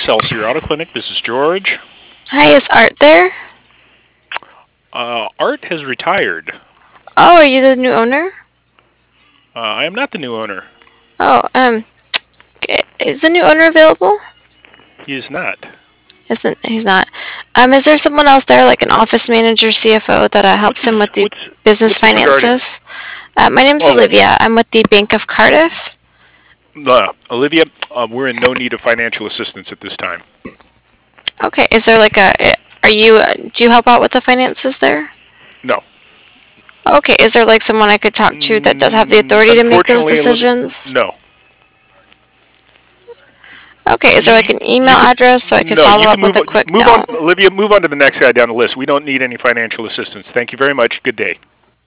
Excelsior Auto Clinic. This is George. Hi, is Art there? Art has retired. Oh, are you the new owner? I am not the new owner. Oh, is the new owner available? He is not. Isn't he's not? Is there someone else there, like an office manager, CFO, that What's helps this? him with the What's business what's this regarding? finances? My name's Oh, Olivia. I'm with the Bank of Cardiff. Olivia. We're in no need of financial assistance at this time. Okay, is there like a? Are you? Do you help out with the finances there? No. Okay, is there like someone I could talk to that does have the authority to make those Unfortunately, Olivia. decisions? No. Okay, is there like an email You can address so I could no. follow You up can with move a on. Just quick move on, note? Olivia. Move on to the next guy down the list. We don't need any financial assistance. Thank you very much. Good day.